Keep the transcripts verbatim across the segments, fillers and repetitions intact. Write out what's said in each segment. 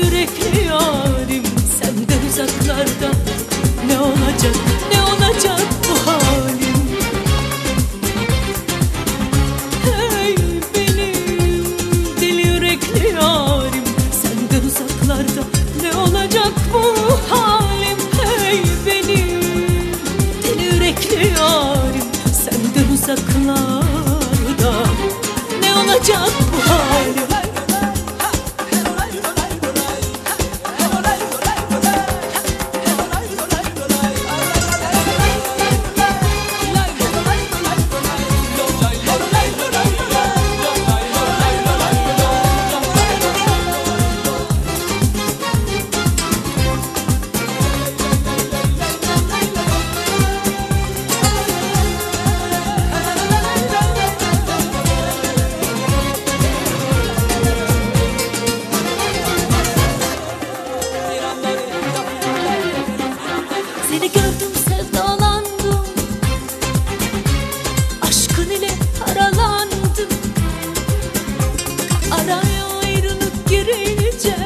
yürekli yarim senden uzaklarda. Ne olacak, ne olacak bu halim? Hey benim deli yürekli yarim senden uzaklarda. Ne olacak bu halim? Hey benim deli yürekli yarim senden uzaklarda. Ne olacak bu halim? Seni gördüm sevdalandım, aşkın ile paralandım. Araya ayrılık girince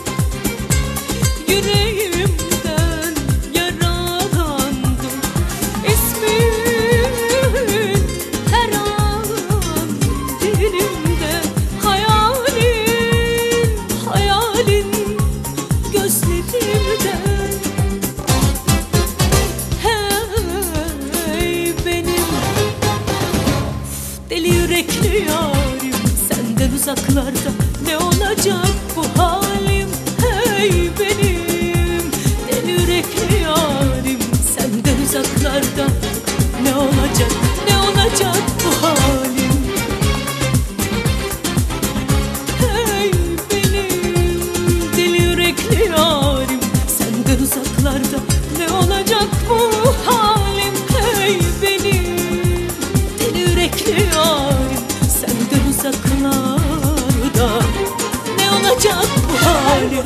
yüreğimden yaralandım. İsmin her an dilimde, hayalin, hayalin gözlerimde. Deli yürekli yarim senden uzaklarda. Ne olacak bu halim? Hey benim deli yürekli yarim senden uzaklarda. Ne olacak, ne olacak bu halim? Hey benim deli yürekli yarim senden uzaklarda. Ne olacak bu halim? Hey benim deli yürekli yarim senden uzaklarda. Ne olacak bu halim?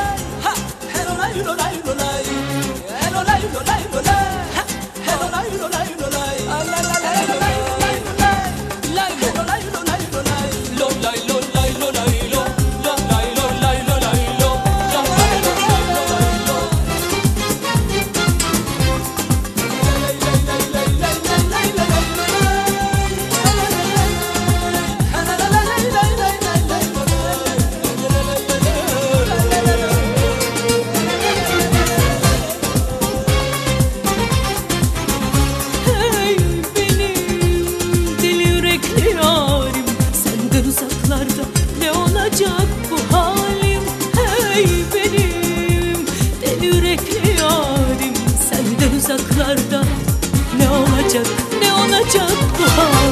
Ne olacak bu halim? Hey benim deli yürekli yarim senden uzaklarda. Ne olacak, ne olacak bu halim?